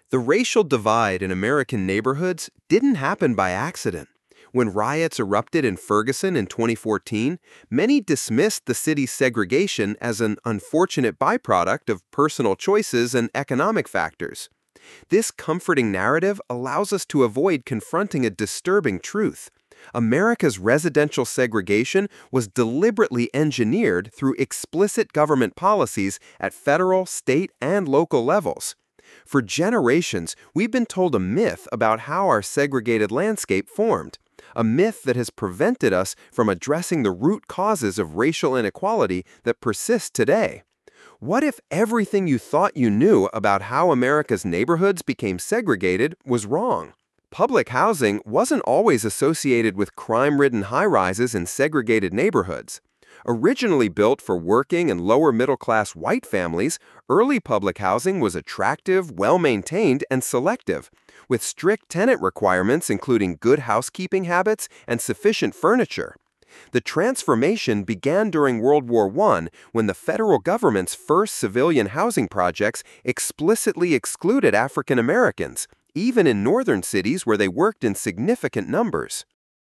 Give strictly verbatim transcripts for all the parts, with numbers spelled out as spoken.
The racial divide in American neighborhoods didn't happen by accident. When riots erupted in Ferguson in twenty fourteen, many dismissed the city's segregation as an unfortunate byproduct of personal choices and economic factors. This comforting narrative allows us to avoid confronting a disturbing truth. America's residential segregation was deliberately engineered through explicit government policies at federal, state, and local levels. For generations, we've been told a myth about how our segregated landscape formed, a myth that has prevented us from addressing the root causes of racial inequality that persist today. What if everything you thought you knew about how America's neighborhoods became segregated was wrong? Public housing wasn't always associated with crime-ridden high-rises in segregated neighborhoods. Originally built for working and lower-middle-class white families, early public housing was attractive, well-maintained, and selective, with strict tenant requirements including good housekeeping habits and sufficient furniture. The transformation began during World War One when the federal government's first civilian housing projects explicitly excluded African Americans, even in northern cities where they worked in significant numbers.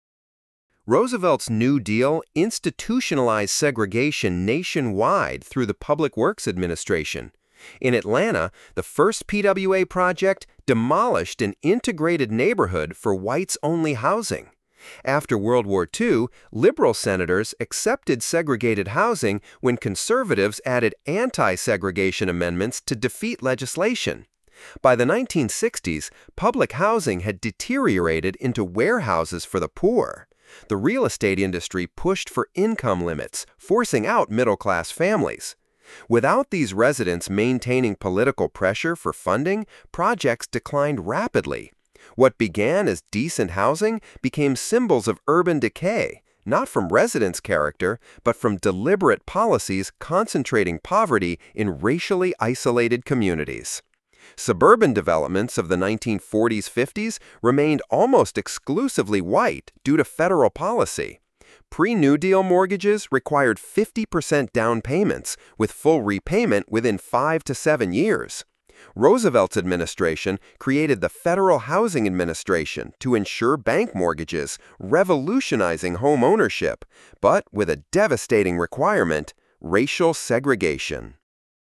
Roosevelt's New Deal institutionalized segregation nationwide through the Public Works Administration. In Atlanta, the first P W A project demolished an integrated neighborhood for whites-only housing. After World War Two, liberal senators accepted segregated housing when conservatives added anti-segregation amendments to defeat legislation. By the nineteen sixties, public housing had deteriorated into warehouses for the poor. The real estate industry pushed for income limits, forcing out middle-class families. Without these residents maintaining political pressure for funding, projects declined rapidly. What began as decent housing became symbols of urban decay, not from residents' character, but from deliberate policies concentrating poverty in racially isolated communities. Suburban developments of the nineteen forties fifties remained almost exclusively white due to federal policy. Pre-New Deal mortgages required fifty percent down payments, with full repayment within five to seven years. Roosevelt's administration created the Federal Housing Administration to ensure bank mortgages, revolutionizing home ownership, but with a devastating requirement: racial segregation.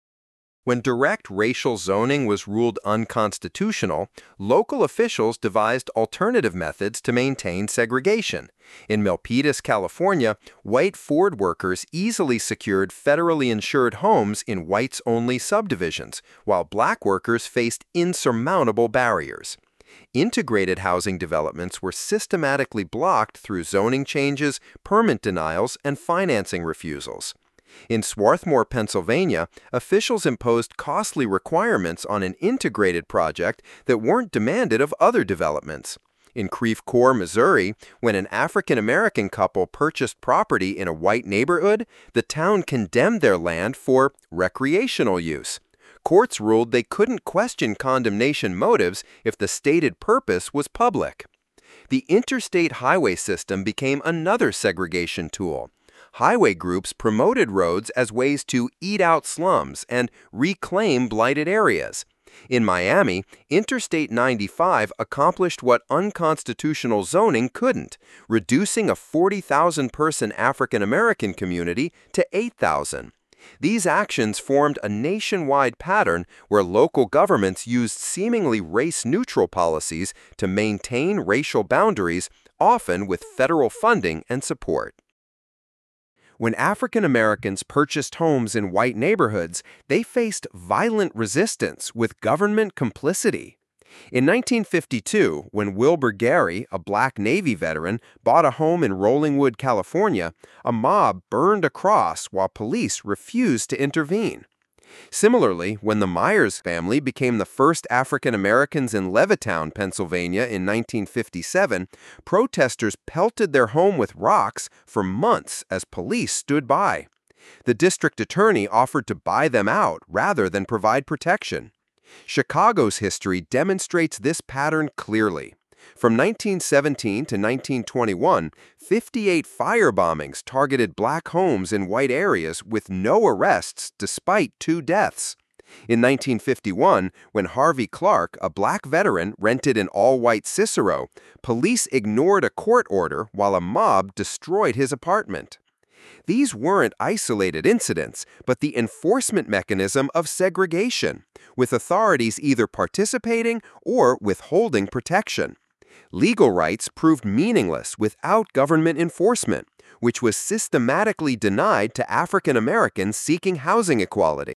When direct racial zoning was ruled unconstitutional, local officials devised alternative methods to maintain segregation. In Milpitas, California, white Ford workers easily secured federally insured homes in whites-only subdivisions, while black workers faced insurmountable barriers. Integrated housing developments were systematically blocked through zoning changes, permit denials, and financing refusals. In Swarthmore, Pennsylvania, officials imposed costly requirements on an integrated project that weren't demanded of other developments. In Creve Coeur, Missouri, when an African-American couple purchased property in a white neighborhood, the town condemned their land for recreational use. Courts ruled they couldn't question condemnation motives if the stated purpose was public. The interstate highway system became another segregation tool. Highway groups promoted roads as ways to eat out slums and reclaim blighted areas. In Miami, Interstate ninety-five accomplished what unconstitutional zoning couldn't, reducing a forty thousand person African-American community to eight thousand. These actions formed a nationwide pattern where local governments used seemingly race-neutral policies to maintain racial boundaries, often with federal funding and support. When African Americans purchased homes in white neighborhoods, they faced violent resistance with government complicity. In nineteen fifty-two, when Wilbur Gary, a black Navy veteran, bought a home in Rollingwood, California, a mob burned a cross while police refused to intervene. Similarly, when the Myers family became the first African Americans in Levittown, Pennsylvania in nineteen fifty-seven, protesters pelted their home with rocks for months as police stood by. The district attorney offered to buy them out rather than provide protection. Chicago's history demonstrates this pattern clearly. From nineteen seventeen to nineteen twenty-one, fifty-eight firebombings targeted black homes in white areas with no arrests despite two deaths. In nineteen fifty-one, when Harvey Clark, a black veteran, rented an all-white Cicero, police ignored a court order while a mob destroyed his apartment. These weren't isolated incidents, but the enforcement mechanism of segregation, with authorities either participating or withholding protection. Legal rights proved meaningless without government enforcement, which was systematically denied to African Americans seeking housing equality.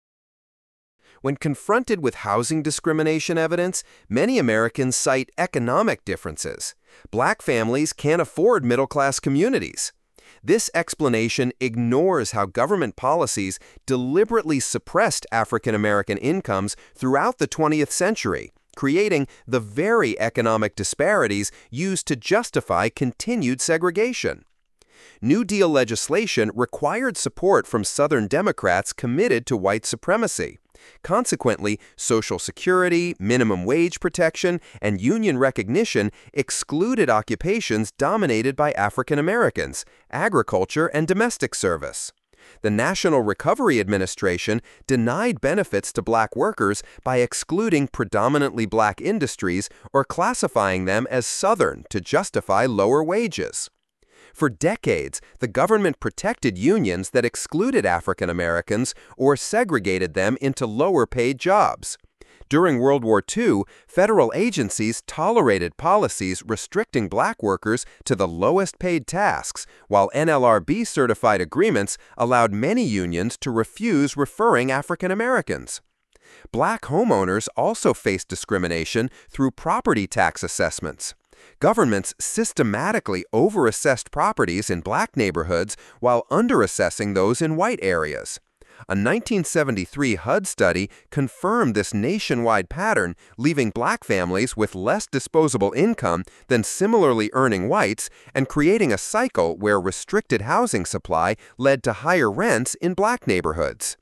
When confronted with housing discrimination evidence, many Americans cite economic differences. Black families can't afford middle-class communities. This explanation ignores how government policies deliberately suppressed African American incomes throughout the twentieth century, creating the very economic disparities used to justify continued segregation. New Deal legislation required support from Southern Democrats committed to white supremacy. Consequently, Social Security, minimum wage protection, and union recognition excluded occupations dominated by African Americans, agriculture and domestic service. The National Recovery Administration denied benefits to black workers by excluding predominantly black industries or classifying them as Southern to justify lower wages. For decades, the government protected unions that excluded African Americans or segregated them into lower-paid jobs. During World War Two, federal agencies tolerated policies restricting black workers to the lowest-paid tasks, while N L R B-certified agreements allowed many unions to refuse referring African Americans. Black homeowners also faced discrimination through property tax assessments. Governments systematically overassessed properties in black neighborhoods while underassessing those in white areas. A nineteen seventy-three H U D study confirmed this nationwide pattern, leaving black families with less disposable income than similarly earning whites and creating a cycle where restricted housing supply led to higher rents in black neighborhoods.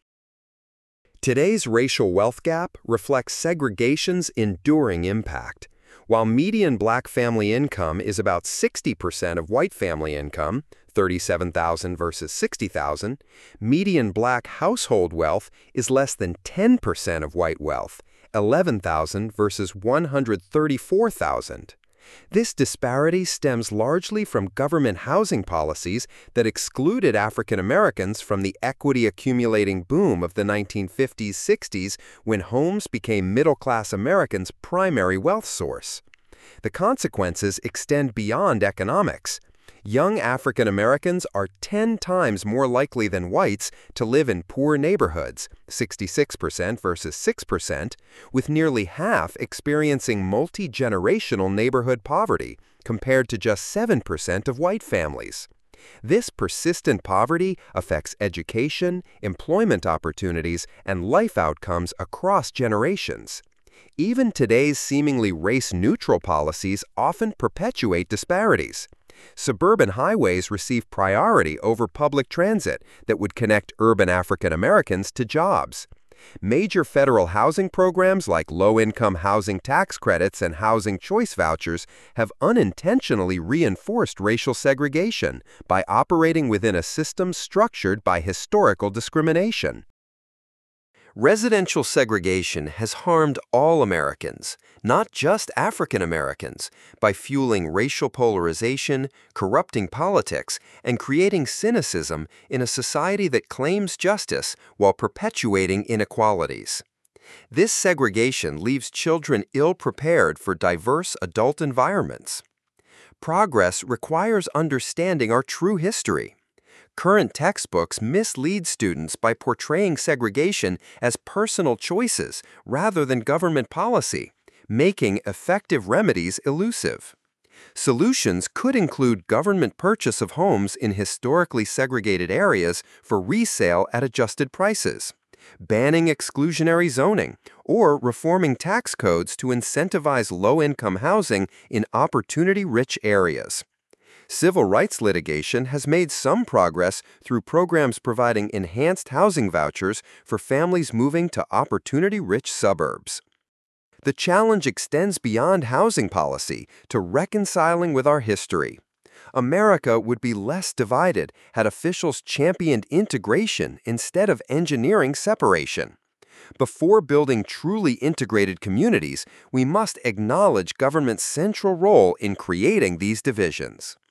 Today's racial wealth gap reflects segregation's enduring impact. While median black family income is about sixty percent of white family income, thirty-seven thousand dollars versus sixty thousand dollars, median black household wealth is less than ten percent of white wealth, eleven thousand dollars versus one hundred thirty-four thousand dollars. This disparity stems largely from government housing policies that excluded African Americans from the equity-accumulating boom of the nineteen fifties sixties when homes became middle-class Americans' primary wealth source. The consequences extend beyond economics. Young African Americans are ten times more likely than whites to live in poor neighborhoods, sixty-six percent versus six percent, with nearly half experiencing multi-generational neighborhood poverty, compared to just seven percent of white families. This persistent poverty affects education, employment opportunities, and life outcomes across generations. Even today's seemingly race-neutral policies often perpetuate disparities. Suburban highways receive priority over public transit that would connect urban African Americans to jobs. Major federal housing programs like low-income housing tax credits and housing choice vouchers have unintentionally reinforced racial segregation by operating within a system structured by historical discrimination. Residential segregation has harmed all Americans, not just African Americans, by fueling racial polarization, corrupting politics, and creating cynicism in a society that claims justice while perpetuating inequalities. This segregation leaves children ill-prepared for diverse adult environments. Progress requires understanding our true history. Current textbooks mislead students by portraying segregation as personal choices rather than government policy, making effective remedies elusive. Solutions could include government purchase of homes in historically segregated areas for resale at adjusted prices, banning exclusionary zoning, or reforming tax codes to incentivize low-income housing in opportunity-rich areas. Civil rights litigation has made some progress through programs providing enhanced housing vouchers for families moving to opportunity-rich suburbs. The challenge extends beyond housing policy to reconciling with our history. America would be less divided had officials championed integration instead of engineering separation. Before building truly integrated communities, we must acknowledge government's central role in creating these divisions.